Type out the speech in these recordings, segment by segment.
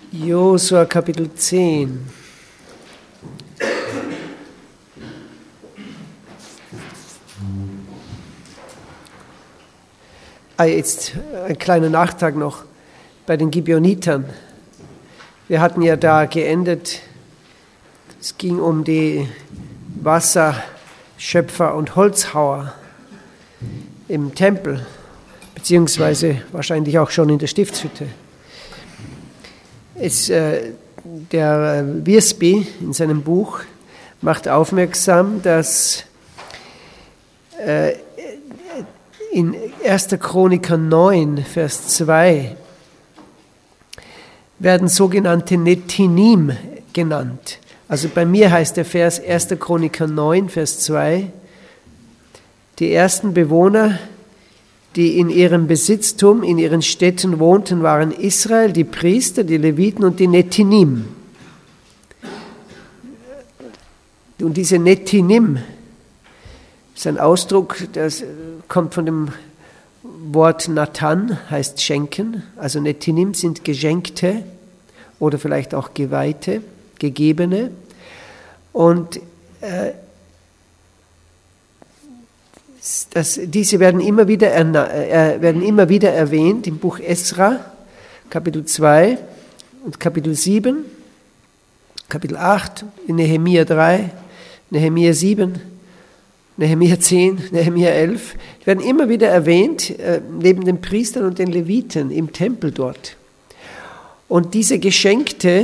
Josua Kapitel 10. Jetzt ein kleiner Nachtrag noch bei den Gibeonitern. Wir hatten ja da geendet, es ging um die Wasserschöpfer und Holzhauer im Tempel, beziehungsweise wahrscheinlich auch schon in der Stiftshütte. Der Wiersbe in seinem Buch macht aufmerksam, dass in 1. Chroniker 9, Vers 2 werden sogenannte Nethinim genannt. Also bei mir heißt der Vers 1. Chroniker 9, Vers 2, die ersten Bewohner, die in ihrem Besitztum, in ihren Städten wohnten, waren Israel, die Priester, die Leviten und die Nethinim. Und diese Nethinim ist ein Ausdruck, das kommt von dem Wort Nathan, heißt schenken. Also Nethinim sind Geschenkte oder vielleicht auch Geweihte, Gegebene. Und diese werden immer wieder erwähnt im Buch Esra, Kapitel 2 und Kapitel 7, Kapitel 8, in Nehemia 3, Nehemia 7, Nehemia 10, Nehemia 11. Die werden immer wieder erwähnt, neben den Priestern und den Leviten im Tempel dort. Und diese Geschenkte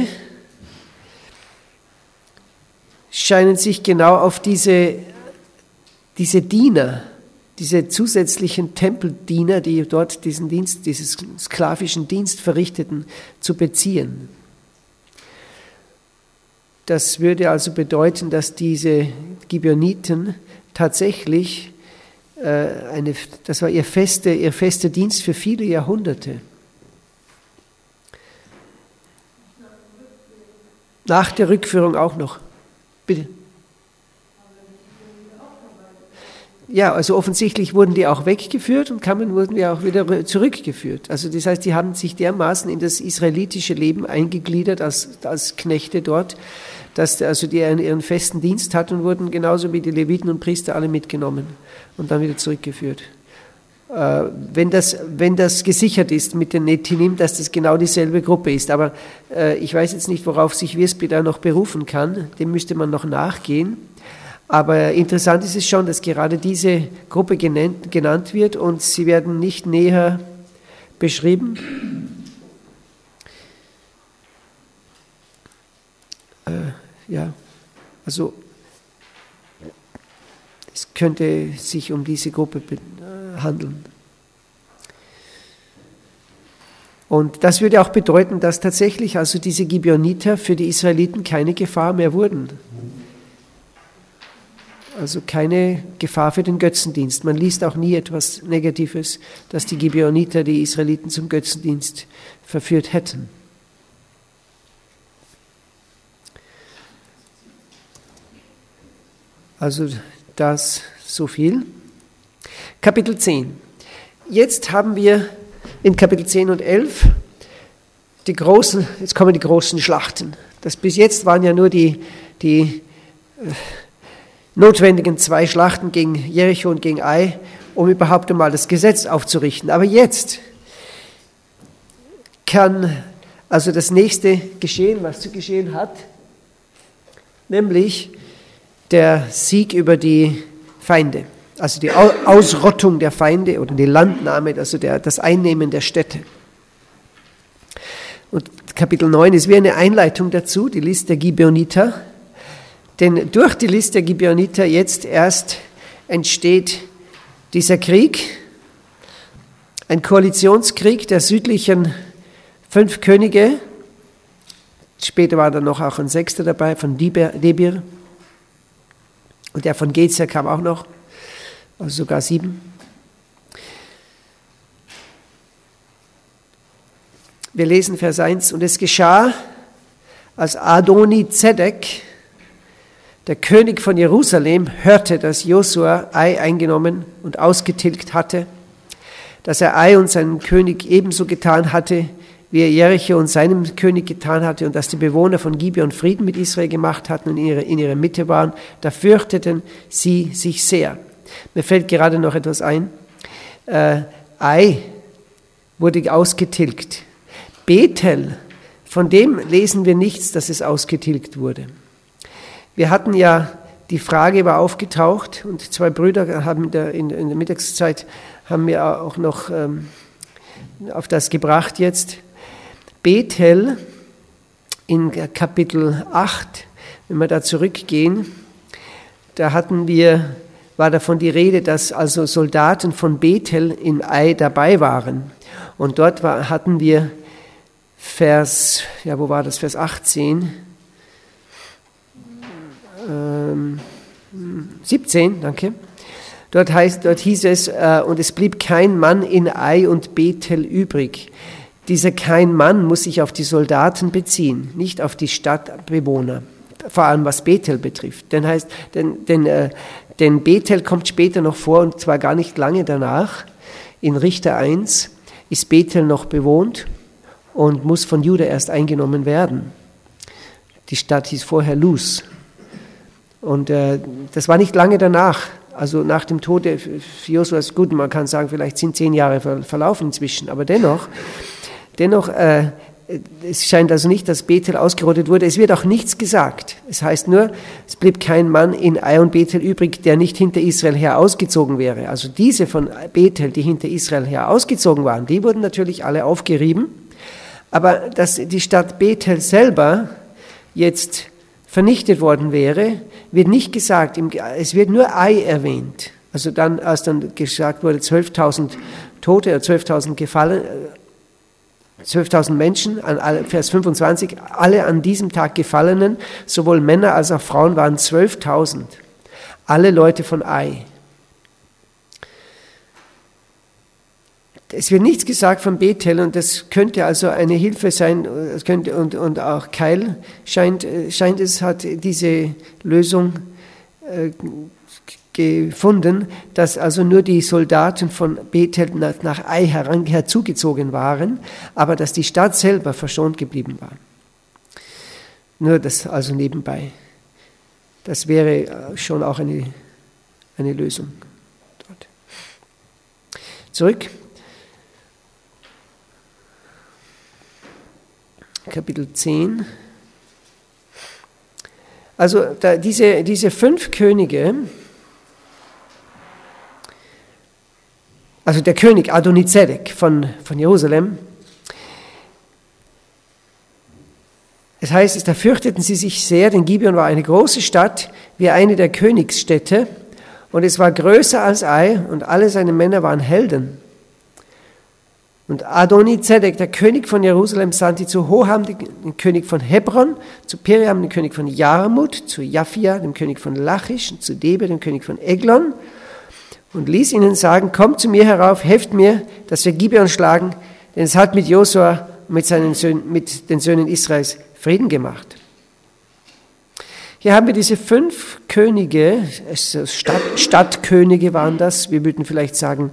scheinen sich genau auf diese Diener, diese zusätzlichen Tempeldiener, die dort diesen sklavischen Dienst verrichteten, zu beziehen. Das würde also bedeuten, dass diese Gibeoniten tatsächlich, das war ihr fester Dienst für viele Jahrhunderte. Nach der Rückführung auch noch. Bitte. Ja, also offensichtlich wurden die auch weggeführt und wurden ja auch wieder zurückgeführt. Also das heißt, die haben sich dermaßen in das israelitische Leben eingegliedert als Knechte dort, dass die ihren festen Dienst hatten und wurden genauso wie die Leviten und Priester alle mitgenommen und dann wieder zurückgeführt. Wenn das gesichert ist mit den Nethinim, dass das genau dieselbe Gruppe ist. Aber ich weiß jetzt nicht, worauf sich Wiersbe da noch berufen kann. Dem müsste man noch nachgehen. Aber interessant ist es schon, dass gerade diese Gruppe genannt wird und sie werden nicht näher beschrieben. Also es könnte sich um diese Gruppe handeln. Und das würde auch bedeuten, dass tatsächlich also diese Gibeoniter für die Israeliten keine Gefahr mehr wurden. Also keine Gefahr für den Götzendienst. Man liest auch nie etwas Negatives, dass die Gibeoniter die Israeliten zum Götzendienst verführt hätten. Also das so viel. Kapitel 10. Jetzt haben wir in Kapitel 10 und 11 jetzt kommen die großen Schlachten. Bis jetzt waren ja nur die notwendigen 2 Schlachten gegen Jericho und gegen Ai, um überhaupt einmal das Gesetz aufzurichten. Aber jetzt kann also das nächste geschehen, was zu geschehen hat, nämlich der Sieg über die Feinde, also die Ausrottung der Feinde oder die Landnahme, also das Einnehmen der Städte. Und Kapitel 9 ist wie eine Einleitung dazu, die List der Gibeoniter. Denn durch die List der Gibeoniter jetzt erst entsteht dieser Krieg, ein Koalitionskrieg der südlichen 5 Könige. Später war dann noch auch ein 6. dabei, von Debir. Und der von Gezer kam auch noch, also sogar 7. Wir lesen Vers 1. Und es geschah, als Adoni-Zedek, der König von Jerusalem, hörte, dass Josua Ai eingenommen und ausgetilgt hatte, dass er Ai und seinen König ebenso getan hatte, wie er Jericho und seinem König getan hatte und dass die Bewohner von Gibeon Frieden mit Israel gemacht hatten und in ihrer Mitte waren, da fürchteten sie sich sehr. Mir fällt gerade noch etwas ein. Ai wurde ausgetilgt. Bethel, von dem lesen wir nichts, dass es ausgetilgt wurde. Wir hatten ja, die Frage war aufgetaucht und zwei Brüder haben in der Mittagszeit haben wir auch noch auf das gebracht jetzt. Bethel in Kapitel 8, wenn wir da zurückgehen, da war davon die Rede, dass also Soldaten von Bethel in Ai dabei waren. Und dort hatten wir Vers 18, 17, danke. Dort hieß es, und es blieb kein Mann in Ai und Bethel übrig. Dieser kein Mann muss sich auf die Soldaten beziehen, nicht auf die Stadtbewohner, vor allem was Bethel betrifft. Denn Bethel kommt später noch vor, und zwar gar nicht lange danach. In Richter 1 ist Bethel noch bewohnt und muss von Juda erst eingenommen werden. Die Stadt hieß vorher Luz. Und das war nicht lange danach, also nach dem Tod Josuas. Gut, man kann sagen, vielleicht sind 10 Jahre verlaufen inzwischen, aber dennoch, es scheint also nicht, dass Bethel ausgerottet wurde. Es wird auch nichts gesagt. Es heißt nur, es blieb kein Mann in Ai und Bethel übrig, der nicht hinter Israel her ausgezogen wäre. Also diese von Bethel, die hinter Israel her ausgezogen waren, die wurden natürlich alle aufgerieben. Aber dass die Stadt Bethel selber jetzt vernichtet worden wäre, wird nicht gesagt. Es wird nur Ai erwähnt. Also dann, als dann gesagt wurde, 12.000 Tote oder 12.000 Menschen, Vers 25, alle an diesem Tag Gefallenen, sowohl Männer als auch Frauen waren 12.000. Alle Leute von Ai. Es wird nichts gesagt von Bethel, und das könnte also eine Hilfe sein, und auch Keil scheint es, hat diese Lösung gefunden, dass also nur die Soldaten von Bethel nach Ai herzugezogen waren, aber dass die Stadt selber verschont geblieben war. Nur das also nebenbei. Das wäre schon auch eine Lösung dort. Zurück. Kapitel 10. Also diese 5 Könige, also der König Adonizedek von Jerusalem, es heißt, da fürchteten sie sich sehr, denn Gibeon war eine große Stadt, wie eine der Königsstädte, und es war größer als Ai, und alle seine Männer waren Helden. Und Adonizedek, der König von Jerusalem, sandte zu Hoham, den König von Hebron, zu Piriam, den König von Jarmut, zu Japhia, dem König von Lachisch, und zu Debe, dem König von Eglon, und ließ ihnen sagen, kommt zu mir herauf, helft mir, dass wir Gibeon schlagen, denn es hat mit Josua und mit den Söhnen Israels Frieden gemacht. Hier haben wir diese 5 Könige, Stadtkönige waren das, wir würden vielleicht sagen,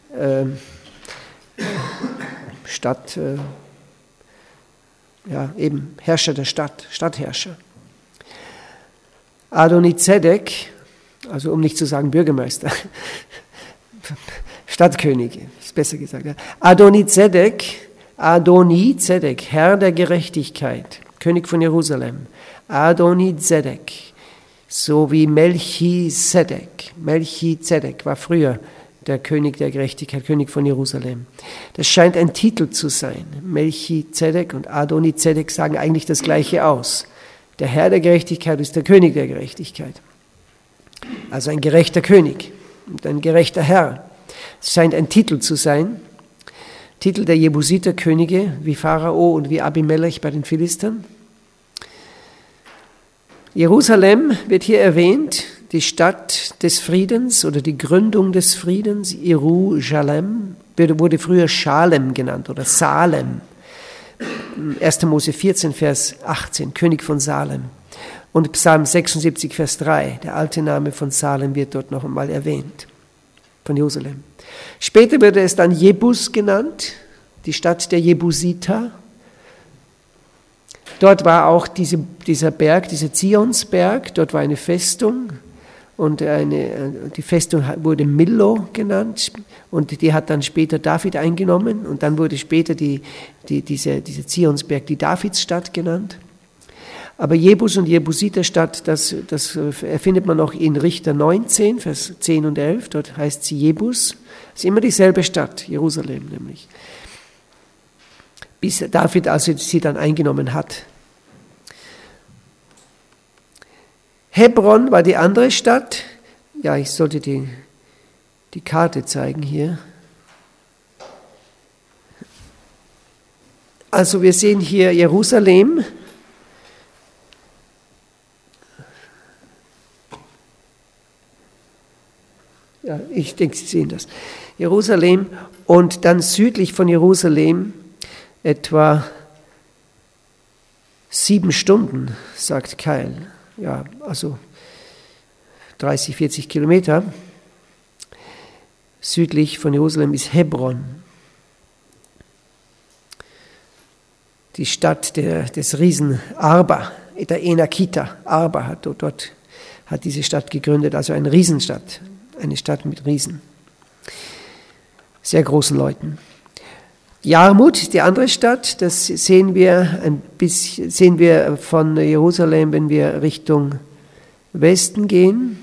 Herrscher der Stadt, Stadtherrscher. Adonizedek, also um nicht zu sagen Bürgermeister, Stadtkönige, ist besser gesagt. Adonizedek, Herr der Gerechtigkeit, König von Jerusalem. Adonizedek, so wie Melchisedek. Melchisedek war früher der König der Gerechtigkeit, König von Jerusalem. Das scheint ein Titel zu sein. Melchizedek und Adonizedek sagen eigentlich das Gleiche aus. Der Herr der Gerechtigkeit ist der König der Gerechtigkeit. Also ein gerechter König und ein gerechter Herr. Es scheint ein Titel zu sein. Titel der Jebusiter-Könige, wie Pharao und wie Abimelech bei den Philistern. Jerusalem wird hier erwähnt, die Stadt des Friedens oder die Gründung des Friedens. Jerusalem wurde früher Schalem genannt oder Salem. 1. Mose 14, Vers 18, König von Salem. Und Psalm 76, Vers 3, der alte Name von Salem wird dort noch einmal erwähnt, von Jerusalem. Später wurde es dann Jebus genannt, die Stadt der Jebusiter. Dort war auch dieser Berg, dieser Zionsberg, dort war eine Festung und die Festung wurde Millo genannt und die hat dann später David eingenommen und dann wurde später dieser Zionsberg die Davidsstadt genannt. Aber Jebus und Jebusiterstadt, das findet man noch in Richter 19, Vers 10 und 11, dort heißt sie Jebus. Es ist immer dieselbe Stadt, Jerusalem nämlich. Bis David also sie dann eingenommen hat. Hebron war die andere Stadt. Ja, ich sollte die Karte zeigen hier. Also wir sehen hier Jerusalem. Ja, ich denke, Sie sehen das. Jerusalem und dann südlich von Jerusalem etwa 7 Stunden, sagt Keil. Ja, also 30, 40 Kilometer. Südlich von Jerusalem ist Hebron. Die Stadt des Riesen Arba, der Enakiter. Arba dort hat diese Stadt gegründet, also eine Riesenstadt. Eine Stadt mit Riesen. Sehr großen Leuten. Jarmut, die andere Stadt, das sehen wir von Jerusalem, wenn wir Richtung Westen gehen.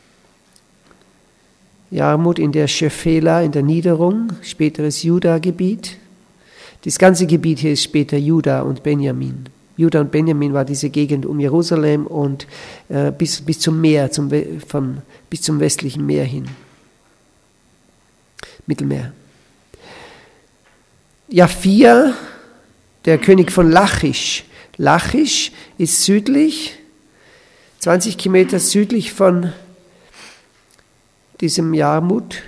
Jarmut in der Schefela, in der Niederung, späteres Juda-Gebiet. Das ganze Gebiet hier ist später Juda und Benjamin. Juda und Benjamin war diese Gegend um Jerusalem und bis zum Meer, bis zum westlichen Meer hin. Mittelmeer. Japhia, der König von Lachisch. Lachisch ist südlich, 20 Kilometer südlich von diesem Jarmut.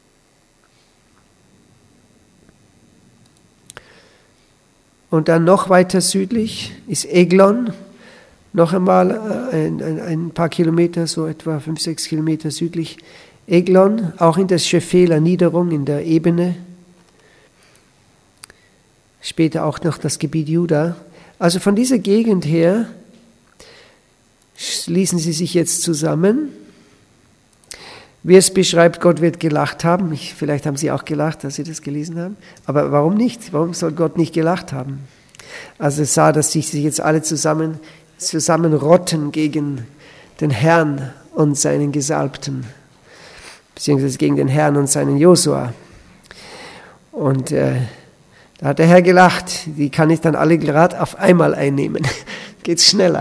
Und dann noch weiter südlich ist Eglon, noch einmal ein paar Kilometer, so etwa 5, 6 Kilometer südlich. Eglon, auch in der Schefela Niederung, in der Ebene. Später auch noch das Gebiet Juda. Also von dieser Gegend her schließen sie sich jetzt zusammen. Wie es beschreibt, Gott wird gelacht haben. Vielleicht haben Sie auch gelacht, als Sie das gelesen haben. Aber warum nicht? Warum soll Gott nicht gelacht haben? Also es sah, dass sich jetzt alle zusammenrotten gegen den Herrn und seinen Gesalbten, beziehungsweise gegen den Herrn und seinen Josua. Und da hat der Herr gelacht. Die kann ich dann alle gerade auf einmal einnehmen. Geht's schneller.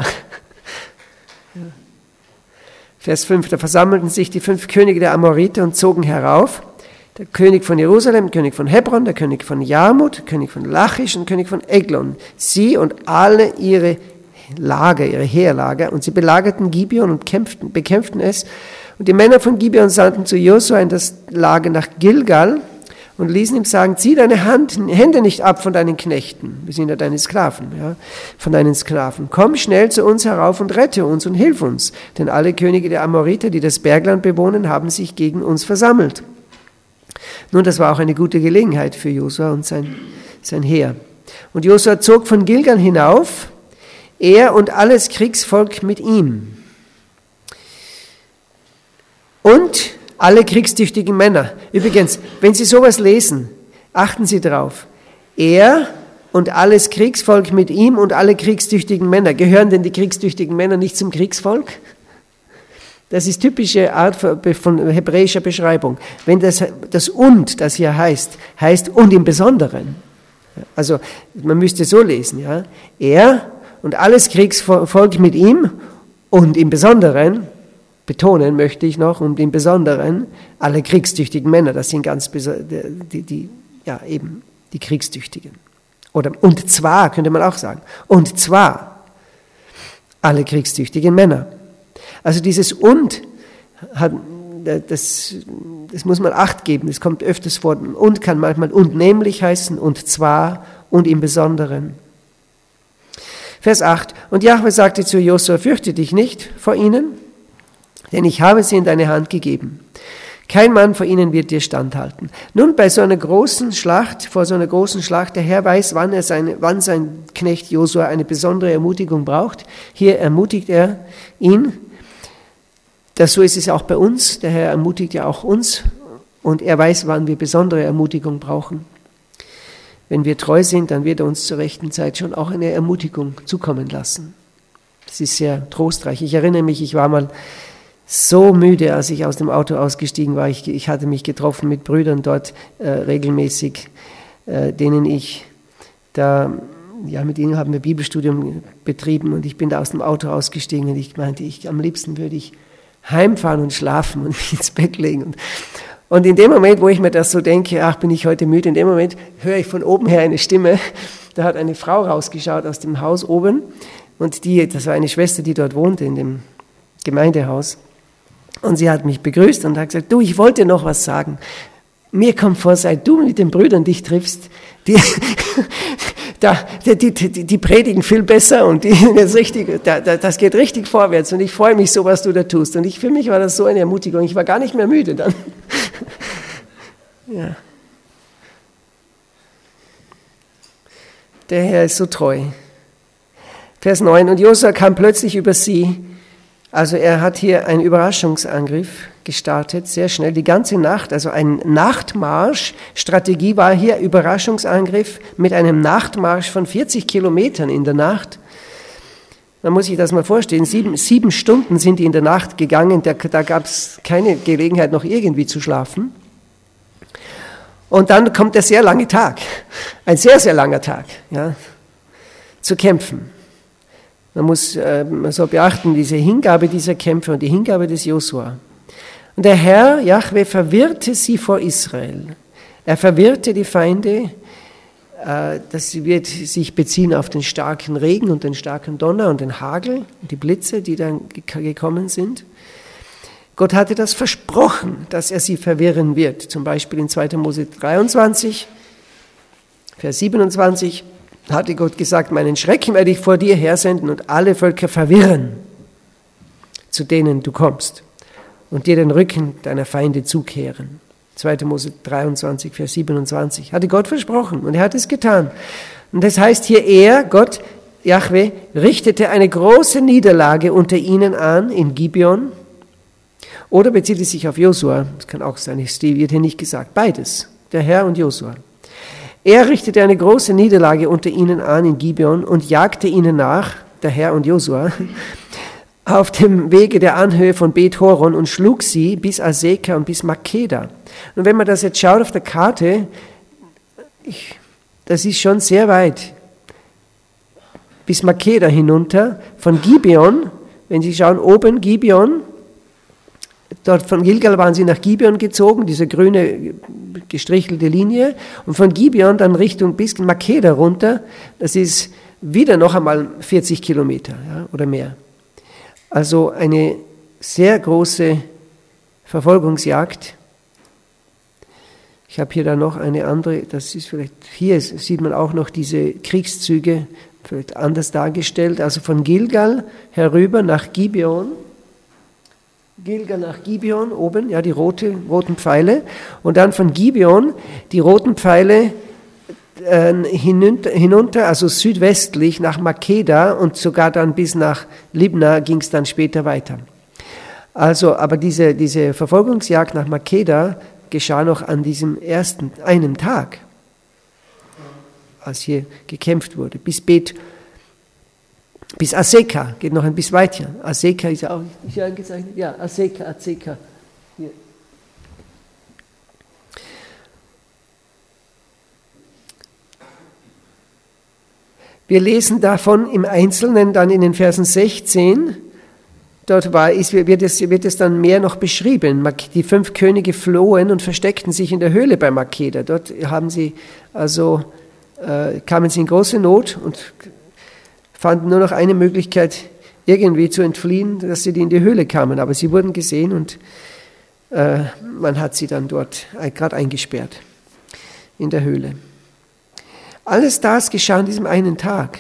Vers 5, da versammelten sich die 5 Könige der Amoriter und zogen herauf, der König von Jerusalem, der König von Hebron, der König von Jarmut, der König von Lachisch und der König von Eglon, sie und alle ihre Lager, ihre Heerlager, und sie belagerten Gibeon und bekämpften es. Und die Männer von Gibeon sandten zu Josua in das Lager nach Gilgal und ließen ihm sagen, zieh deine Hände nicht ab von deinen Knechten, wir sind ja deine Sklaven, ja, von deinen Sklaven. Komm schnell zu uns herauf und rette uns und hilf uns, denn alle Könige der Amoriter, die das Bergland bewohnen, haben sich gegen uns versammelt. Nun, das war auch eine gute Gelegenheit für Josua und sein Heer. Und Josua zog von Gilgal hinauf, er und alles Kriegsvolk mit ihm. Und alle kriegstüchtigen Männer. Übrigens, wenn Sie sowas lesen, achten Sie drauf. Er und alles Kriegsvolk mit ihm und alle kriegstüchtigen Männer. Gehören denn die kriegstüchtigen Männer nicht zum Kriegsvolk? Das ist typische Art von hebräischer Beschreibung. Wenn das und, das hier heißt und im Besonderen. Also man müsste so lesen, ja. Er und alles Kriegsvolk mit ihm und im Besonderen, betonen möchte ich noch, und im Besonderen alle kriegstüchtigen Männer, das sind ganz die Kriegstüchtigen. Oder und zwar, könnte man auch sagen, und zwar alle kriegstüchtigen Männer. Also dieses und, das muss man Acht geben, es kommt öfters vor, und kann manchmal und nämlich heißen, und zwar und im Besonderen. Vers 8, und Jahwe sagte zu Josua, fürchte dich nicht vor ihnen, denn ich habe sie in deine Hand gegeben. Kein Mann vor ihnen wird dir standhalten. Nun, vor so einer großen Schlacht, der Herr weiß, wann sein Knecht Josua eine besondere Ermutigung braucht. Hier ermutigt er ihn. So ist es auch bei uns. Der Herr ermutigt ja auch uns. Und er weiß, wann wir besondere Ermutigung brauchen. Wenn wir treu sind, dann wird er uns zur rechten Zeit schon auch eine Ermutigung zukommen lassen. Das ist sehr trostreich. Ich erinnere mich, ich war mal so müde, als ich aus dem Auto ausgestiegen war. Ich hatte mich getroffen mit Brüdern dort regelmäßig, mit denen haben wir Bibelstudium betrieben und ich bin da aus dem Auto ausgestiegen und ich meinte, am liebsten würde ich heimfahren und schlafen und mich ins Bett legen. Und in dem Moment, wo ich mir das so denke, ach, bin ich heute müde, in dem Moment höre ich von oben her eine Stimme. Da hat eine Frau rausgeschaut aus dem Haus oben und das war eine Schwester, die dort wohnte in dem Gemeindehaus. Und sie hat mich begrüßt und hat gesagt, du, ich wollte noch was sagen. Mir kommt vor, seit du mit den Brüdern dich triffst, die predigen viel besser und das geht richtig vorwärts und ich freue mich so, was du da tust. Und für mich war das so eine Ermutigung, ich war gar nicht mehr müde dann. Ja. Der Herr ist so treu. Vers 9, und Josua kam plötzlich über sie. Also er hat hier einen Überraschungsangriff gestartet, sehr schnell, die ganze Nacht, also ein Nachtmarsch. Strategie war hier Überraschungsangriff mit einem Nachtmarsch von 40 Kilometern in der Nacht. Man muss sich das mal vorstellen, 7 Stunden sind die in der Nacht gegangen, da gab es keine Gelegenheit, noch irgendwie zu schlafen. Und dann kommt der sehr lange Tag, ein sehr, sehr langer Tag, ja, zu kämpfen. Man soll beachten, diese Hingabe dieser Kämpfe und die Hingabe des Josua. Und der Herr, Jahwe, verwirrte sie vor Israel. Er verwirrte die Feinde, das wird sich beziehen auf den starken Regen und den starken Donner und den Hagel und die Blitze, die dann gekommen sind. Gott hatte das versprochen, dass er sie verwirren wird. Zum Beispiel in 2. Mose 23, Vers 27, hatte Gott gesagt, meinen Schrecken werde ich vor dir hersenden und alle Völker verwirren, zu denen du kommst, und dir den Rücken deiner Feinde zukehren. 2. Mose 23, Vers 27. Hatte Gott versprochen und er hat es getan. Und das heißt hier, Gott, Jahwe, richtete eine große Niederlage unter ihnen an in Gibeon. Oder bezieht es sich auf Josua? Das kann auch sein, es wird hier nicht gesagt. Beides, der Herr und Josua. Er richtete eine große Niederlage unter ihnen an in Gibeon und jagte ihnen nach, der Herr und Josua, auf dem Wege der Anhöhe von Bet Horon und schlug sie bis Azeka und bis Makeda. Und wenn man das jetzt schaut auf der Karte, das ist schon sehr weit, bis Makeda hinunter, von Gibeon, wenn Sie schauen, oben Gibeon, dort von Gilgal waren sie nach Gibeon gezogen, diese grüne gestrichelte Linie, und von Gibeon dann Richtung bis Makeda runter, das ist wieder noch einmal 40 Kilometer, ja, oder mehr. Also eine sehr große Verfolgungsjagd. Ich habe hier dann noch eine andere, das ist vielleicht, hier sieht man auch noch diese Kriegszüge, vielleicht anders dargestellt, also von Gilgal herüber nach Gibeon, oben, ja, die roten Pfeile, und dann von Gibeon die roten Pfeile hinunter, also südwestlich nach Makeda und sogar dann bis nach Libna ging es dann später weiter. Also, aber diese Verfolgungsjagd nach Makeda geschah noch an diesem einen Tag, als hier gekämpft wurde, bis Azeka, geht noch ein bisschen weiter. Azeka ist ja auch hier angezeichnet. Ja, Azeka. Hier. Wir lesen davon im Einzelnen dann in den Versen 16. Dort wird es dann mehr noch beschrieben. Die 5 Könige flohen und versteckten sich in der Höhle bei Makeda. Dort kamen sie in große Not und fanden nur noch eine Möglichkeit, irgendwie zu entfliehen, dass sie in die Höhle kamen. Aber sie wurden gesehen und man hat sie dann dort gerade eingesperrt in der Höhle. Alles das geschah an diesem einen Tag.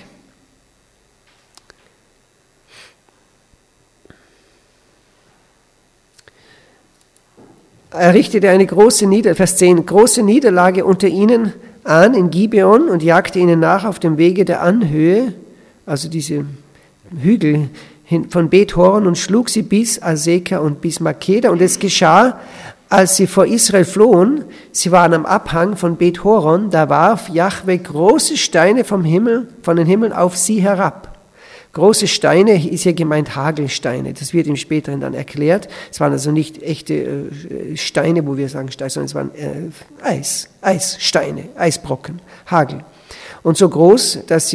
Er richtete eine große Niederlage unter ihnen an in Gibeon und jagte ihnen nach auf dem Wege der Anhöhe, also diese Hügel von Bet-Horon, und schlug sie bis Azeka und bis Makeda. Und es geschah, als sie vor Israel flohen, sie waren am Abhang von Bet-Horon, da warf Jahwe große Steine von den Himmeln auf sie herab. Große Steine ist hier gemeint Hagelsteine, das wird im Späteren dann erklärt. Es waren also nicht echte Steine, wo wir sagen Steine, sondern es waren Eissteine, Eisbrocken, Hagel. Und so groß, dass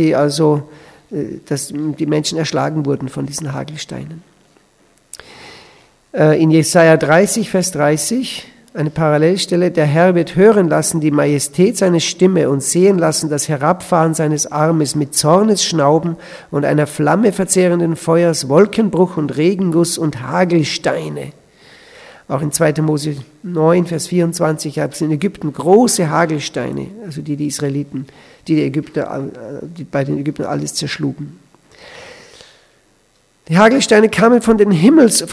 die Menschen erschlagen wurden von diesen Hagelsteinen. In Jesaja 30, Vers 30, eine Parallelstelle: Der Herr wird hören lassen die Majestät seiner Stimme und sehen lassen das Herabfahren seines Armes mit Zornesschnauben und einer Flamme verzehrenden Feuers, Wolkenbruch und Regenguss und Hagelsteine. Auch in 2. Mose 9, Vers 24 gab es in Ägypten große Hagelsteine, also die Israeliten, die bei den Ägyptern alles zerschlugen. Die Hagelsteine kamen von den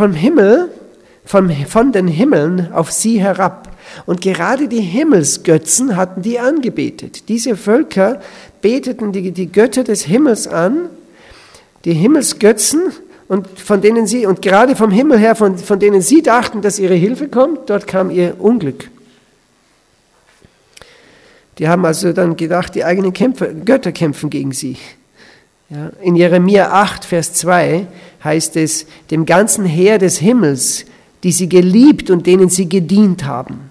Himmeln auf sie herab. Und gerade die Himmelsgötzen hatten die angebetet. Diese Völker beteten die Götter des Himmels an, die Himmelsgötzen, und gerade vom Himmel her, von denen sie dachten, dass ihre Hilfe kommt, dort kam ihr Unglück. Die haben also dann gedacht, die eigenen Götter kämpfen gegen sie. Ja, in Jeremia 8, Vers 2 heißt es: Dem ganzen Heer des Himmels, die sie geliebt und denen sie gedient haben.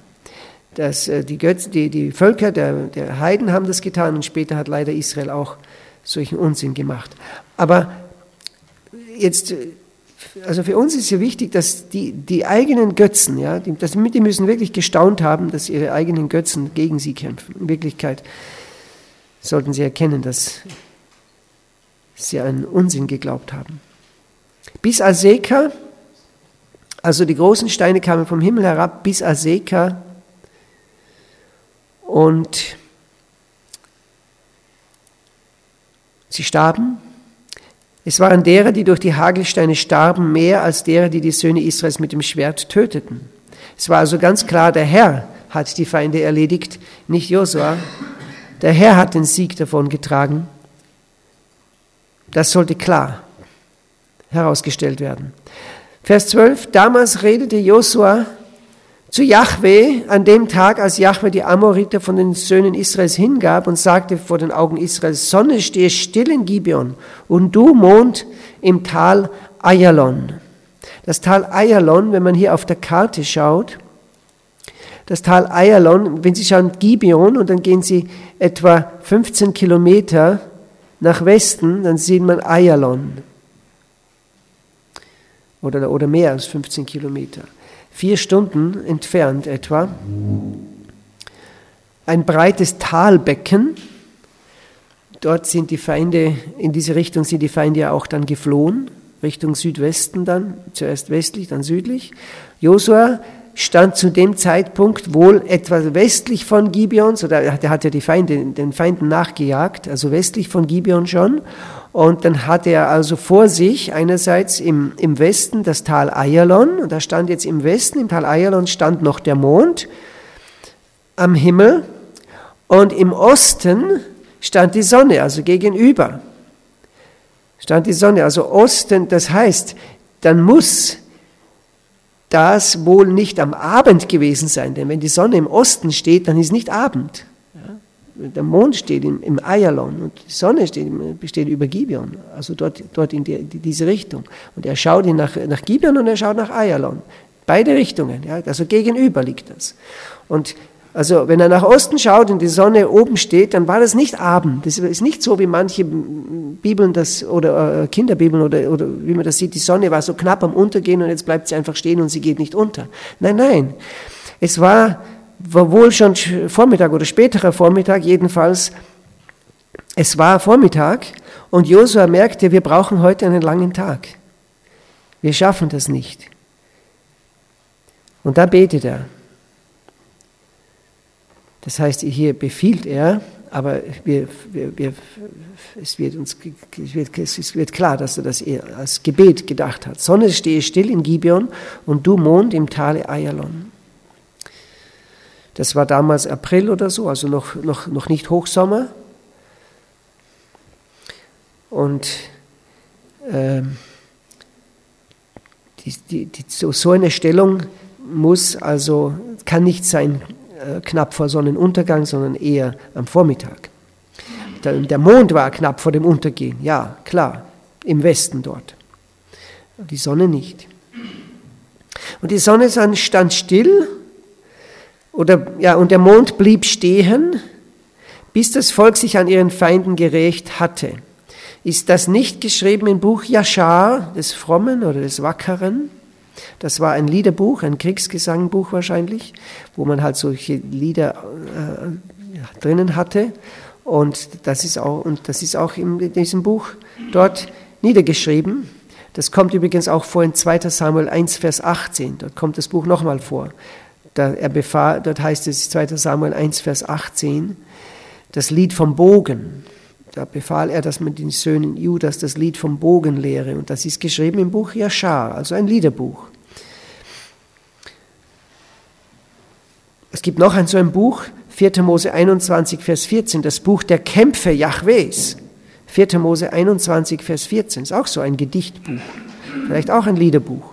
Die Völker der Heiden haben das getan, und später hat leider Israel auch solchen Unsinn gemacht. Aber jetzt, also für uns ist ja wichtig, dass die eigenen Götzen, ja, die müssen wirklich gestaunt haben, dass ihre eigenen Götzen gegen sie kämpfen. In Wirklichkeit sollten sie erkennen, dass sie einen Unsinn geglaubt haben. Bis Azeka, also die großen Steine kamen vom Himmel herab bis Azeka, und sie starben. Es waren derer, die durch die Hagelsteine starben, mehr als derer, die Söhne Israels mit dem Schwert töteten. Es war also ganz klar, der Herr hat die Feinde erledigt, nicht Josua. Der Herr hat den Sieg davon getragen. Das sollte klar herausgestellt werden. Vers 12: Damals redete Josua zu Jahwe an dem Tag, als Jahwe die Amoriter von den Söhnen Israels hingab, und sagte vor den Augen Israels: Sonne, stehe still in Gibeon, und du, Mond, im Tal Ayalon. Das Tal Ayalon, wenn man hier auf der Karte schaut, das Tal Ayalon, wenn Sie schauen Gibeon und dann gehen Sie etwa 15 Kilometer nach Westen, dann sieht man Ayalon. Oder mehr als 15 Kilometer. 4 Stunden entfernt etwa. Ein breites Talbecken. Dort sind die Feinde, in diese Richtung sind die Feinde ja auch dann geflohen. Richtung Südwesten dann, zuerst westlich, dann südlich. Josua stand zu dem Zeitpunkt wohl etwa westlich von Gibeon, der hat ja den Feinden nachgejagt, also westlich von Gibeon schon. Und dann hatte er also vor sich einerseits im Westen das Tal Ayalon, und da stand jetzt im Westen, im Tal Ayalon stand noch der Mond am Himmel, und im Osten stand die Sonne, also gegenüber. Stand die Sonne, also Osten, das heißt, dann muss das wohl nicht am Abend gewesen sein, denn wenn die Sonne im Osten steht, dann ist nicht Abend. Ja? Der Mond steht im Ayalon und die Sonne steht über Gibeon, also dort in diese Richtung. Und er schaut nach Gibeon und er schaut nach Ayalon. Beide Richtungen, ja? Also gegenüber liegt das. Und also wenn er nach Osten schaut und die Sonne oben steht, dann war das nicht Abend. Das ist nicht so, wie manche Bibeln oder Kinderbibeln oder wie man das sieht, die Sonne war so knapp am Untergehen und jetzt bleibt sie einfach stehen und sie geht nicht unter. Nein. Es war wohl schon Vormittag oder späterer Vormittag, jedenfalls, es war Vormittag, und Josua merkte, wir brauchen heute einen langen Tag. Wir schaffen das nicht. Und da betet er. Das heißt, hier befiehlt er, aber es wird klar, dass er das als Gebet gedacht hat. Sonne, stehe still in Gibeon, und du, Mond, im Tale Ayalon. Das war damals April oder so, also noch nicht Hochsommer. Und so eine Stellung kann nicht sein knapp vor Sonnenuntergang, sondern eher am Vormittag. Der Mond war knapp vor dem Untergehen, ja, klar, im Westen dort. Die Sonne nicht. Und die Sonne stand still, und der Mond blieb stehen, bis das Volk sich an ihren Feinden gerächt hatte. Ist das nicht geschrieben im Buch Jaschar, des Frommen oder des Wackeren? Das war ein Liederbuch, ein Kriegsgesangbuch wahrscheinlich, wo man halt solche Lieder drinnen hatte. Und das ist auch in diesem Buch dort niedergeschrieben. Das kommt übrigens auch vor in 2. Samuel 1, Vers 18. Dort kommt das Buch nochmal vor. Dort heißt es 2. Samuel 1, Vers 18, das Lied vom Bogen. Da befahl er, dass man den Söhnen Judas das Lied vom Bogen lehre. Und das ist geschrieben im Buch Jaschar, also ein Liederbuch. Es gibt noch so ein Buch, 4. Mose 21, Vers 14, das Buch der Kämpfe Jahwes. 4. Mose 21, Vers 14, ist auch so ein Gedichtbuch, vielleicht auch ein Liederbuch.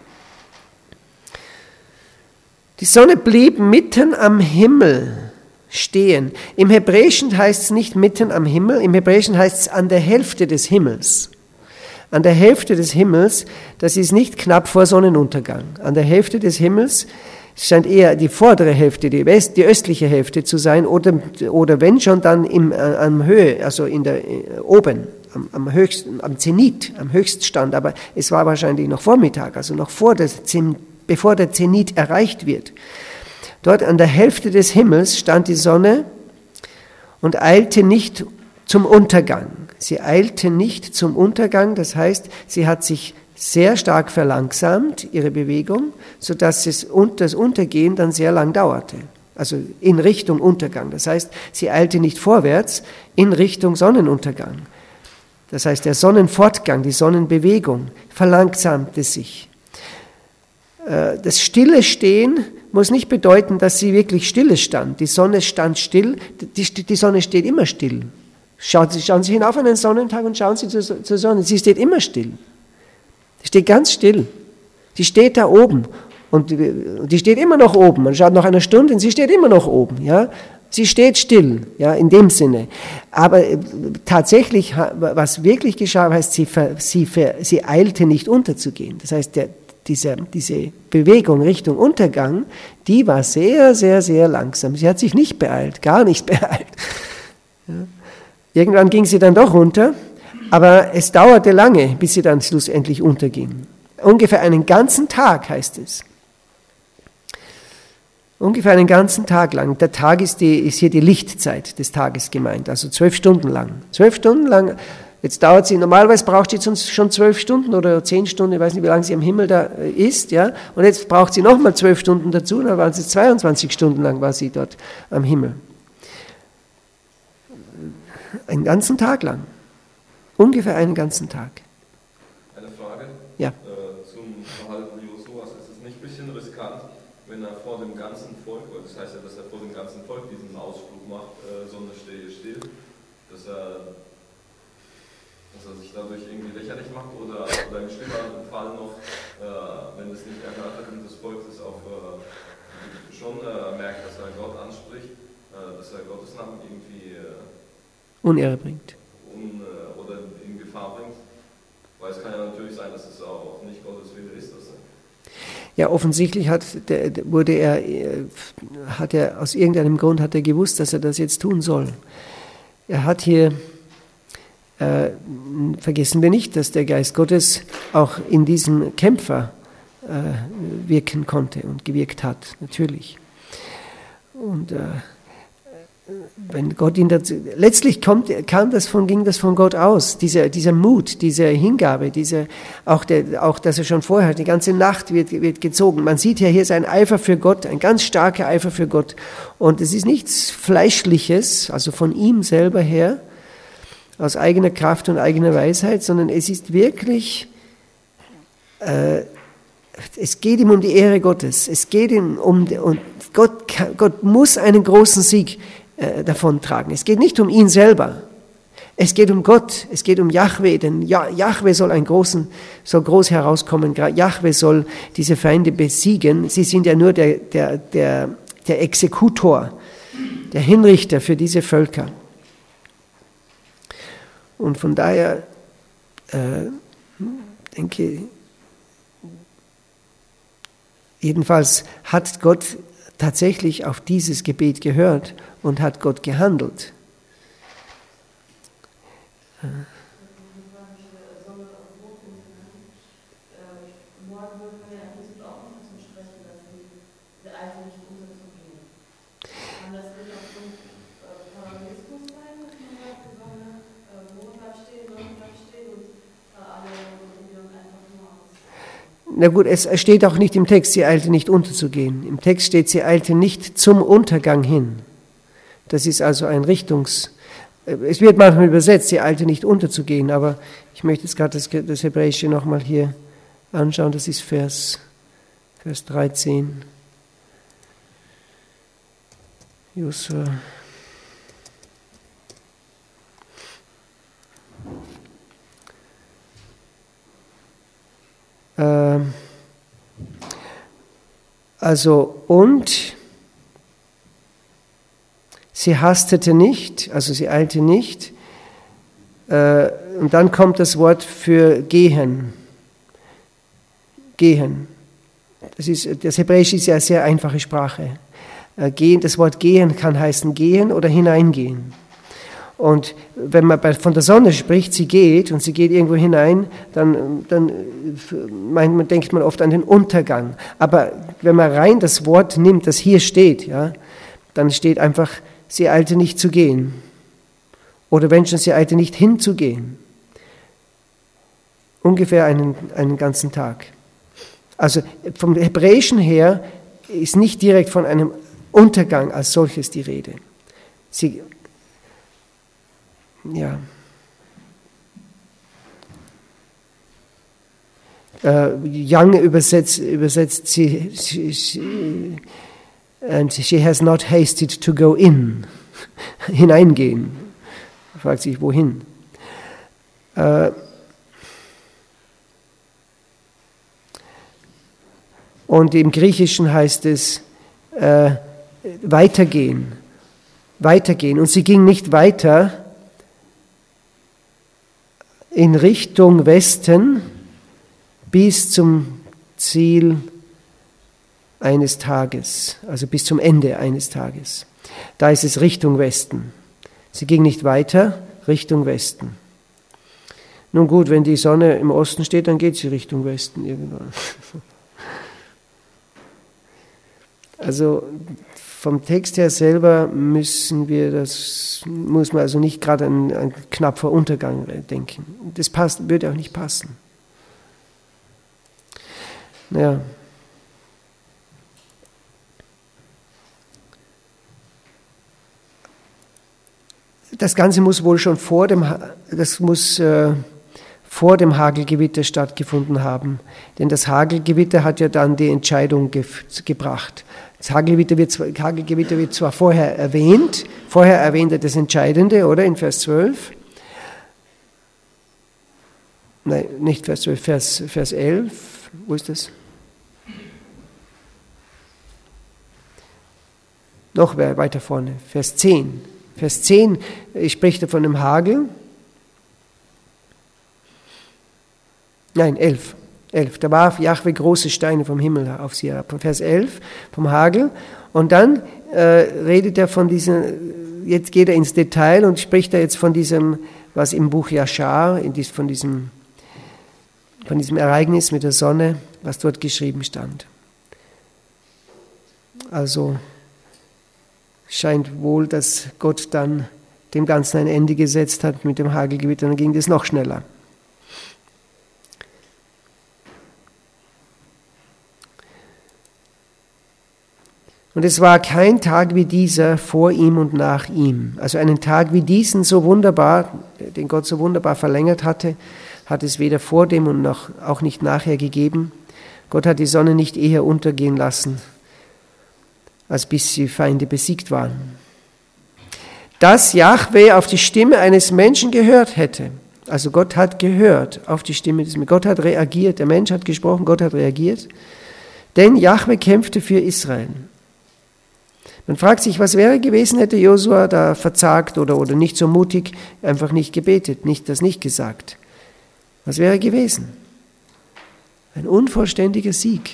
Die Sonne blieb mitten am Himmel stehen. Im Hebräischen heißt es nicht mitten am Himmel, im Hebräischen heißt es an der Hälfte des Himmels. An der Hälfte des Himmels, das ist nicht knapp vor Sonnenuntergang. An der Hälfte des Himmels scheint eher die vordere Hälfte, die östliche Hälfte zu sein, oder wenn schon, dann am Höhe, also oben, am Zenit, am Höchststand. Aber es war wahrscheinlich noch Vormittag, also noch bevor der Zenit erreicht wird. Dort an der Hälfte des Himmels stand die Sonne und eilte nicht zum Untergang. Sie eilte nicht zum Untergang, das heißt, sie hat sich sehr stark verlangsamt, ihre Bewegung, sodass das Untergehen dann sehr lang dauerte. Also in Richtung Untergang. Das heißt, sie eilte nicht vorwärts in Richtung Sonnenuntergang. Das heißt, der Sonnenfortgang, die Sonnenbewegung verlangsamte sich. Das stille Stehen muss nicht bedeuten, dass sie wirklich stille stand. Die Sonne stand still, die Sonne steht immer still. Schauen Sie hinauf an den Sonnentag und schauen Sie zur Sonne, sie steht immer still. Die steht ganz still. Die steht da oben und die steht immer noch oben. Man schaut nach einer Stunde und sie steht immer noch oben. Ja? Sie steht still, ja, in dem Sinne. Aber tatsächlich, was wirklich geschah, heißt, sie eilte nicht unterzugehen. Das heißt, diese Bewegung Richtung Untergang, die war sehr, sehr, sehr langsam. Sie hat sich nicht beeilt, gar nicht beeilt. Ja. Irgendwann ging sie dann doch runter, aber es dauerte lange, bis sie dann schlussendlich unterging. Ungefähr einen ganzen Tag heißt es. Ungefähr einen ganzen Tag lang. Der Tag ist hier die Lichtzeit des Tages gemeint, also 12 Stunden lang. 12 Stunden lang. Jetzt dauert sie, normalerweise braucht sie schon 12 Stunden oder 10 Stunden, ich weiß nicht, wie lange sie am Himmel da ist, ja. Und jetzt braucht sie nochmal 12 Stunden dazu, dann waren sie 22 Stunden lang war sie dort am Himmel. Einen ganzen Tag lang. Ungefähr einen ganzen Tag. Eine Frage? Ja. Zum Verhalten Josuas. Ist es nicht ein bisschen riskant, wenn er vor dem ganzen Volk, weil das heißt ja, dass er vor dem ganzen Volk diesen Ausflug macht, Sonne stehe still, dass er sich dadurch irgendwie lächerlich macht oder im schlimmeren Fall noch, wenn es nicht erwartet und das Volk das auch schon merkt, dass er Gott anspricht, dass er Gottes Namen irgendwie Unehre bringt. Oder in Gefahr bringt. Weil es kann ja natürlich sein, dass es auch nicht Gottes Wille ist. Ja, offensichtlich hat er aus irgendeinem Grund gewusst, dass er das jetzt tun soll. Er hat hier, vergessen wir nicht, dass der Geist Gottes auch in diesem Kämpfer wirken konnte und gewirkt hat, natürlich. Und wenn Gott ihn dazu, letztlich ging das von Gott aus, dieser Mut, diese Hingabe, auch dass er schon vorher, die ganze Nacht wird gezogen. Man sieht ja hier sein Eifer für Gott, ein ganz starker Eifer für Gott. Und es ist nichts Fleischliches, also von ihm selber her, aus eigener Kraft und eigener Weisheit, sondern es ist wirklich, es geht ihm um die Ehre Gottes. Es geht ihm und Gott Gott muss einen großen Sieg davontragen. Es geht nicht um ihn selber. Es geht um Gott, es geht um Jahwe, denn Jahwe soll groß herauskommen. Jahwe soll diese Feinde besiegen. Sie sind ja nur der Exekutor, der Hinrichter für diese Völker. Und von daher denke, jedenfalls hat Gott tatsächlich auf dieses Gebet gehört und hat Gott gehandelt. Na gut, es steht auch nicht im Text, sie eilte nicht unterzugehen. Im Text steht, sie eilte nicht zum Untergang hin. Das ist also ein es wird manchmal übersetzt, sie eilte nicht unterzugehen, aber ich möchte jetzt gerade das Hebräische nochmal hier anschauen, das ist Vers 13. Josua. Und sie hastete nicht, also sie eilte nicht, und dann kommt das Wort für gehen. Gehen. Das Hebräische ist ja eine sehr einfache Sprache. Das Wort gehen kann heißen gehen oder hineingehen. Und wenn man von der Sonne spricht, sie geht und sie geht irgendwo hinein, dann denkt man oft an den Untergang. Aber wenn man rein das Wort nimmt, das hier steht, ja, dann steht einfach, sie eilte nicht zu gehen. Oder wenn schon, sie eilte nicht hinzugehen. Ungefähr einen ganzen Tag. Also vom Hebräischen her ist nicht direkt von einem Untergang als solches die Rede. Young übersetzt and she has not hasted to go in. Hineingehen. Fragt sich, wohin? Und im Griechischen heißt es weitergehen. Weitergehen. Und sie ging nicht weiter in Richtung Westen bis zum Ziel eines Tages, also bis zum Ende eines Tages. Da ist es Richtung Westen. Sie ging nicht weiter, Richtung Westen. Nun gut, wenn die Sonne im Osten steht, dann geht sie Richtung Westen irgendwann. Also vom Text her selber muss man also nicht gerade an einen knapp vor Untergang denken. Das würde auch nicht passen. Naja. Das Ganze muss wohl schon vor dem Hagelgewitter stattgefunden haben. Denn das Hagelgewitter hat ja dann die Entscheidung gebracht. Das Hagelgewitter wird zwar vorher erwähnt er das Entscheidende, oder? In Vers 12. Nein, nicht Vers 12, Vers 11. Wo ist das? Noch weiter vorne, Vers 10. Vers 10 spricht er von dem Hagel. Nein, 11. Da warf Jahwe große Steine vom Himmel auf sie herab. Vers 11 vom Hagel. Und dann redet er von diesem, jetzt geht er ins Detail und spricht er jetzt von diesem, was im Buch Jaschar, von diesem Ereignis mit der Sonne, was dort geschrieben stand. Also scheint wohl, dass Gott dann dem Ganzen ein Ende gesetzt hat mit dem Hagelgewitter, dann ging das noch schneller. Und es war kein Tag wie dieser vor ihm und nach ihm. Also einen Tag wie diesen so wunderbar, den Gott so wunderbar verlängert hatte, hat es weder vor dem und auch nicht nachher gegeben. Gott hat die Sonne nicht eher untergehen lassen, als bis die Feinde besiegt waren. Dass Jahwe auf die Stimme eines Menschen gehört hätte. Also Gott hat gehört auf die Stimme des Menschen. Gott hat reagiert. Der Mensch hat gesprochen, Gott hat reagiert. Denn Jahwe kämpfte für Israel. Man fragt sich, was wäre gewesen, hätte Josua da verzagt oder nicht so mutig, einfach nicht gebetet, nicht gesagt. Was wäre gewesen? Ein unvollständiger Sieg.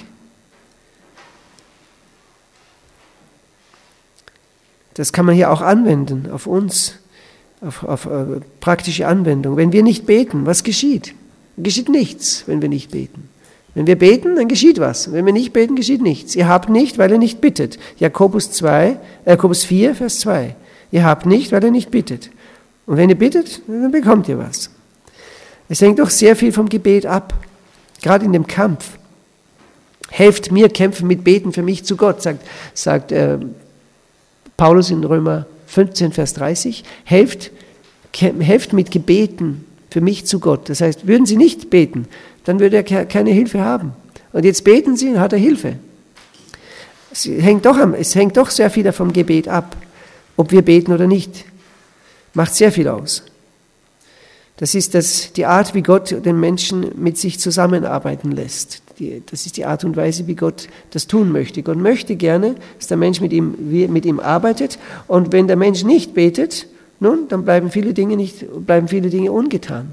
Das kann man hier auch anwenden auf uns, auf praktische Anwendung. Wenn wir nicht beten, was geschieht? Geschieht nichts, wenn wir nicht beten. Wenn wir beten, dann geschieht was. Wenn wir nicht beten, geschieht nichts. Ihr habt nicht, weil ihr nicht bittet. Jakobus 4, Vers 2. Ihr habt nicht, weil ihr nicht bittet. Und wenn ihr bittet, dann bekommt ihr was. Es hängt doch sehr viel vom Gebet ab, gerade in dem Kampf. Helft mir kämpfen mit Beten für mich zu Gott, sagt Paulus in Römer 15, Vers 30. Helft mit Gebeten für mich zu Gott. Das heißt, würden Sie nicht beten, dann würde er keine Hilfe haben. Und jetzt beten Sie, dann hat er Hilfe. Es hängt doch sehr viel vom Gebet ab, ob wir beten oder nicht. Macht sehr viel aus. Das ist die Art, wie Gott den Menschen mit sich zusammenarbeiten lässt. Das ist die Art und Weise, wie Gott das tun möchte. Gott möchte gerne, dass der Mensch mit ihm arbeitet. Und wenn der Mensch nicht betet, nun, dann bleiben viele Dinge ungetan.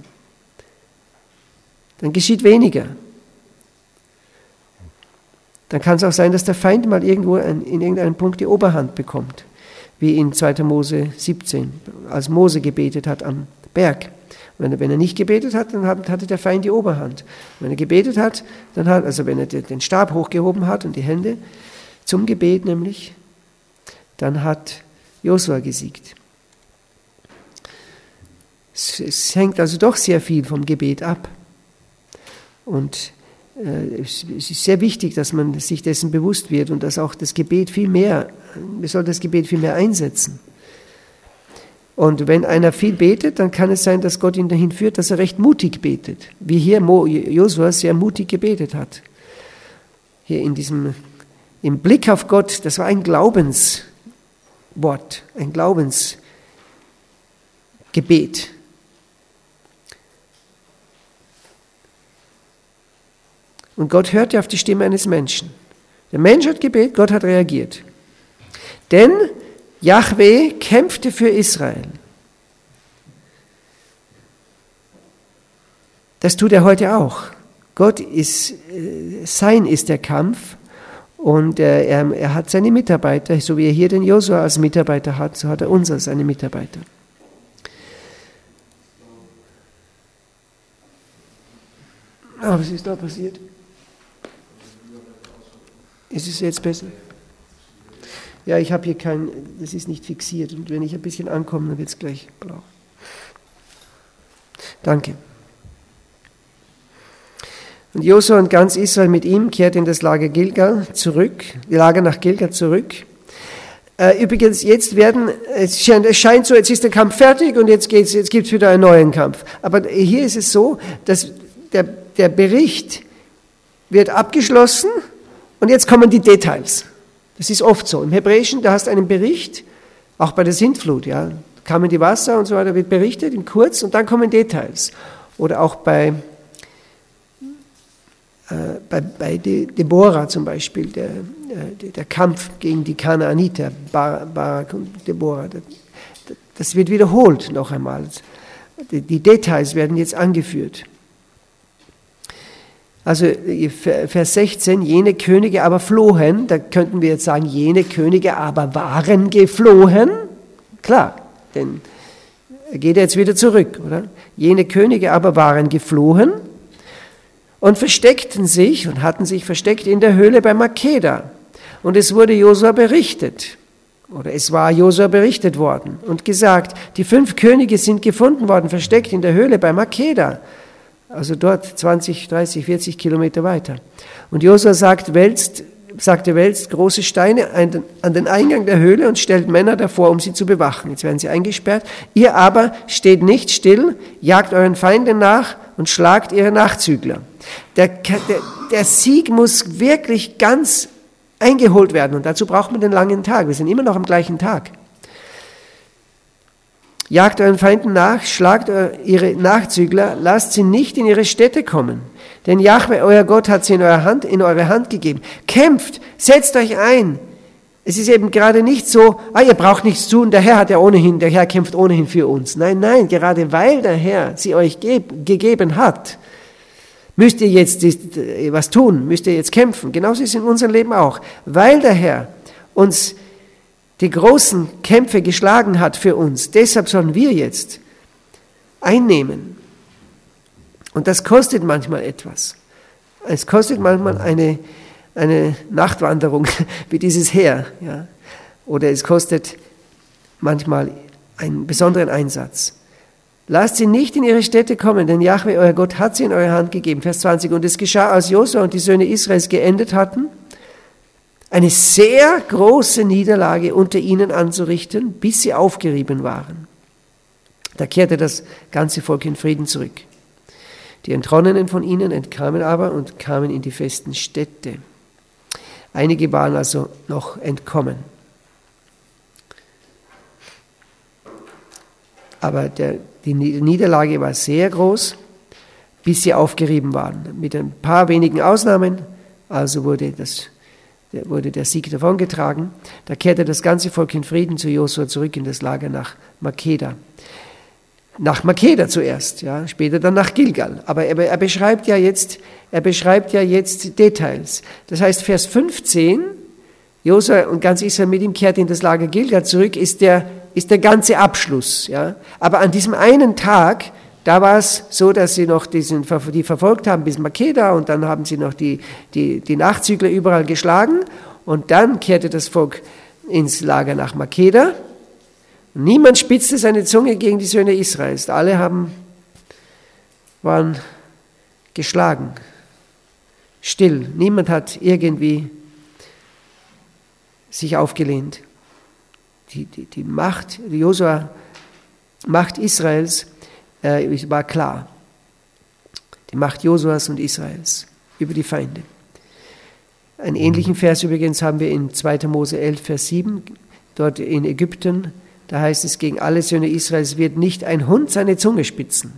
Dann geschieht weniger. Dann kann es auch sein, dass der Feind mal irgendwo in irgendeinem Punkt die Oberhand bekommt. Wie in 2. Mose 17, als Mose gebetet hat am Berg. Wenn er nicht gebetet hat, dann hatte der Feind die Oberhand. Wenn er gebetet hat, wenn er den Stab hochgehoben hat und die Hände zum Gebet nämlich, dann hat Josua gesiegt. Es hängt also doch sehr viel vom Gebet ab. Und es ist sehr wichtig, dass man sich dessen bewusst wird und dass auch wir sollten das Gebet viel mehr einsetzen. Und wenn einer viel betet, dann kann es sein, dass Gott ihn dahin führt, dass er recht mutig betet. Wie hier Josua sehr mutig gebetet hat. Hier im Blick auf Gott, das war ein Glaubenswort, ein Glaubensgebet. Und Gott hörte auf die Stimme eines Menschen. Der Mensch hat gebetet, Gott hat reagiert. Denn Jahwe kämpfte für Israel. Das tut er heute auch. Sein ist der Kampf und er hat seine Mitarbeiter, so wie er hier den Josua als Mitarbeiter hat, so hat er uns als seine Mitarbeiter. Was ist da passiert? Ist es jetzt besser? Ja, ich habe hier das ist nicht fixiert und wenn ich ein bisschen ankomme, dann wird es gleich blau. Danke. Und Josua und ganz Israel mit ihm kehrten in das Lager nach Gilgal zurück. Übrigens, es scheint so, jetzt ist der Kampf fertig und jetzt gibt es wieder einen neuen Kampf. Aber hier ist es so, dass der Bericht wird abgeschlossen und jetzt kommen die Details. Das ist oft so. Im Hebräischen, da hast du einen Bericht, auch bei der Sintflut, ja, kamen die Wasser und so weiter, wird berichtet in kurz und dann kommen Details. Oder auch bei Deborah zum Beispiel, der Kampf gegen die Kanaaniter, Barak und Deborah, das wird wiederholt noch einmal. Die Details werden jetzt angeführt. Also Vers 16, jene Könige aber flohen, da könnten wir jetzt sagen, jene Könige aber waren geflohen. Klar, denn er geht jetzt wieder zurück, oder? Jene Könige aber waren geflohen und versteckten sich und hatten sich versteckt in der Höhle bei Makeda. Und es wurde Josua berichtet, oder es war Josua berichtet worden und gesagt, die 5 Könige sind gefunden worden, versteckt in der Höhle bei Makeda. Also dort 20, 30, 40 Kilometer weiter. Und Josua sagte, wälzt große Steine an den Eingang der Höhle und stellt Männer davor, um sie zu bewachen. Jetzt werden sie eingesperrt. Ihr aber steht nicht still, jagt euren Feinden nach und schlagt ihre Nachzügler. Der Sieg muss wirklich ganz eingeholt werden. Und dazu braucht man den langen Tag. Wir sind immer noch am gleichen Tag. Jagt euren Feinden nach, schlagt ihre Nachzügler, lasst sie nicht in ihre Städte kommen. Denn Jahwe, euer Gott, hat sie in eure Hand gegeben. Kämpft, setzt euch ein. Es ist eben gerade nicht so, ihr braucht nichts tun, der Herr kämpft ohnehin für uns. Nein, gerade weil der Herr sie euch gegeben hat, müsst ihr jetzt was tun, müsst ihr jetzt kämpfen. Genauso ist es in unserem Leben auch. Weil der Herr uns die großen Kämpfe geschlagen hat für uns, deshalb sollen wir jetzt einnehmen. Und das kostet manchmal etwas. Es kostet manchmal eine Nachtwanderung wie dieses Heer. Ja? Oder es kostet manchmal einen besonderen Einsatz. Lasst sie nicht in ihre Städte kommen, denn Jahwe, euer Gott, hat sie in eure Hand gegeben. Vers 20. Und es geschah, als Josua und die Söhne Israels geendet hatten, eine sehr große Niederlage unter ihnen anzurichten, bis sie aufgerieben waren. Da kehrte das ganze Volk in Frieden zurück. Die Entronnenen von ihnen entkamen aber und kamen in die festen Städte. Einige waren also noch entkommen. Aber die Niederlage war sehr groß, bis sie aufgerieben waren. Mit ein paar wenigen Ausnahmen, also wurde der Sieg davongetragen. Da kehrte das ganze Volk in Frieden zu Josua zurück in das Lager nach Makeda. Nach Makeda zuerst, ja, später dann nach Gilgal. Aber er beschreibt ja jetzt Details. Das heißt, Vers 15, Josua und ganz Israel mit ihm kehrt in das Lager Gilgal zurück, ist der ganze Abschluss. Ja. Aber an diesem einen Tag, da war es so, dass sie noch die verfolgt haben bis Makeda und dann haben sie noch die Nachzügler überall geschlagen und dann kehrte das Volk ins Lager nach Makeda. Niemand spitzte seine Zunge gegen die Söhne Israels. Alle waren geschlagen, still. Niemand hat irgendwie sich aufgelehnt. Die Macht, die Josua, Macht Israels, war klar. Die Macht Josuas und Israels über die Feinde. Einen ähnlichen Vers übrigens haben wir in 2. Mose 11, Vers 7, dort in Ägypten. Da heißt es, gegen alle Söhne Israels wird nicht ein Hund seine Zunge spitzen.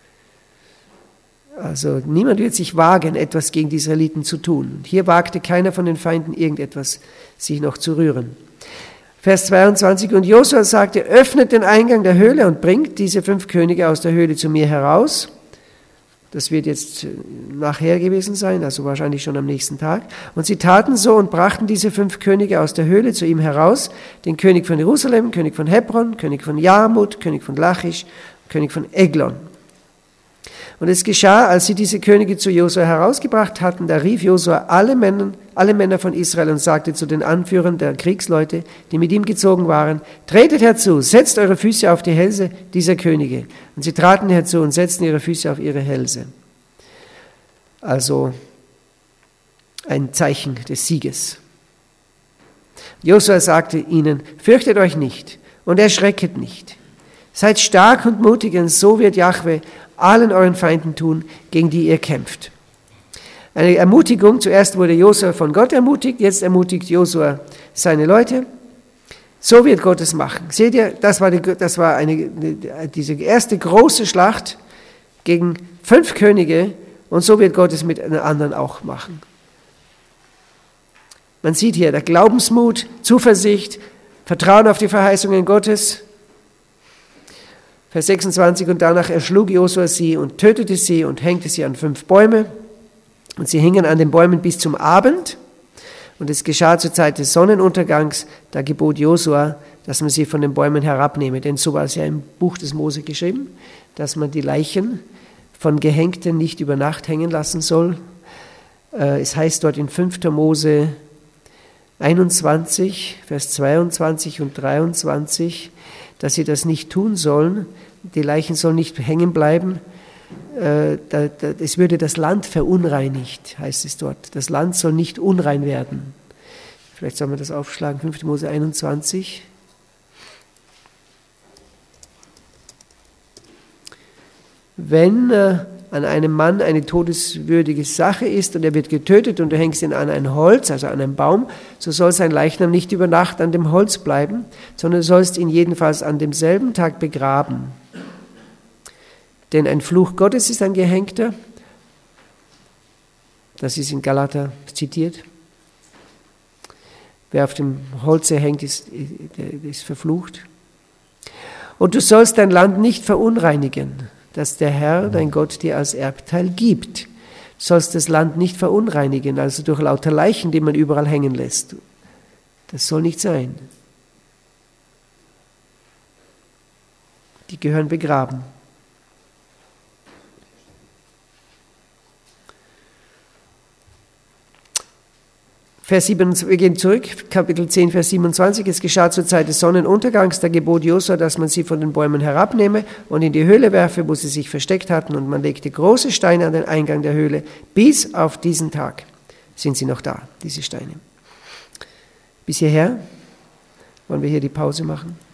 Also niemand wird sich wagen, etwas gegen die Israeliten zu tun. Und hier wagte keiner von den Feinden irgendetwas, sich noch zu rühren. Vers 22, und Josua sagte, öffnet den Eingang der Höhle und bringt diese 5 Könige aus der Höhle zu mir heraus. Das wird jetzt nachher gewesen sein, also wahrscheinlich schon am nächsten Tag. Und sie taten so und brachten diese 5 Könige aus der Höhle zu ihm heraus, den König von Jerusalem, König von Hebron, König von Jarmut, König von Lachisch, König von Eglon. Und es geschah, als sie diese Könige zu Josua herausgebracht hatten, da rief Josua alle Männer von Israel und sagte zu den Anführern der Kriegsleute, die mit ihm gezogen waren, tretet herzu, setzt eure Füße auf die Hälse dieser Könige. Und sie traten herzu und setzten ihre Füße auf ihre Hälse. Also ein Zeichen des Sieges. Josua sagte ihnen, fürchtet euch nicht und erschrecket nicht. Seid stark und mutig, und so wird Jahwe allen euren Feinden tun, gegen die ihr kämpft. Eine Ermutigung, zuerst wurde Josua von Gott ermutigt, jetzt ermutigt Josua seine Leute. So wird Gott es machen. Seht ihr, das war diese erste große Schlacht gegen 5 Könige und so wird Gott es mit den anderen auch machen. Man sieht hier der Glaubensmut, Zuversicht, Vertrauen auf die Verheißungen Gottes. Vers 26, und danach erschlug Josua sie und tötete sie und hängte sie an 5 Bäume. Und sie hingen an den Bäumen bis zum Abend. Und es geschah zur Zeit des Sonnenuntergangs, da gebot Josua, dass man sie von den Bäumen herabnehme. Denn so war es ja im Buch des Mose geschrieben, dass man die Leichen von Gehängten nicht über Nacht hängen lassen soll. Es heißt dort in 5. Mose 21, Vers 22 und 23, dass sie das nicht tun sollen. Die Leichen sollen nicht hängen bleiben. Es würde das Land verunreinigt, heißt es dort. Das Land soll nicht unrein werden. Vielleicht soll man das aufschlagen, 5. Mose 21. Wenn an einem Mann eine todeswürdige Sache ist und er wird getötet und du hängst ihn an ein Holz, also an einen Baum, so soll sein Leichnam nicht über Nacht an dem Holz bleiben, sondern du sollst ihn jedenfalls an demselben Tag begraben. Denn ein Fluch Gottes ist ein Gehängter. Das ist in Galater zitiert. Wer auf dem Holze hängt, ist verflucht. Und du sollst dein Land nicht verunreinigen, das der Herr, dein Gott, dir als Erbteil gibt. Du sollst das Land nicht verunreinigen, also durch lauter Leichen, die man überall hängen lässt. Das soll nicht sein. Die gehören begraben. Vers 7, wir gehen zurück, Kapitel 10, Vers 27. Es geschah zur Zeit des Sonnenuntergangs, da gebot Josua, dass man sie von den Bäumen herabnehme und in die Höhle werfe, wo sie sich versteckt hatten. Und man legte große Steine an den Eingang der Höhle. Bis auf diesen Tag sind sie noch da, diese Steine. Bis hierher wollen wir hier die Pause machen.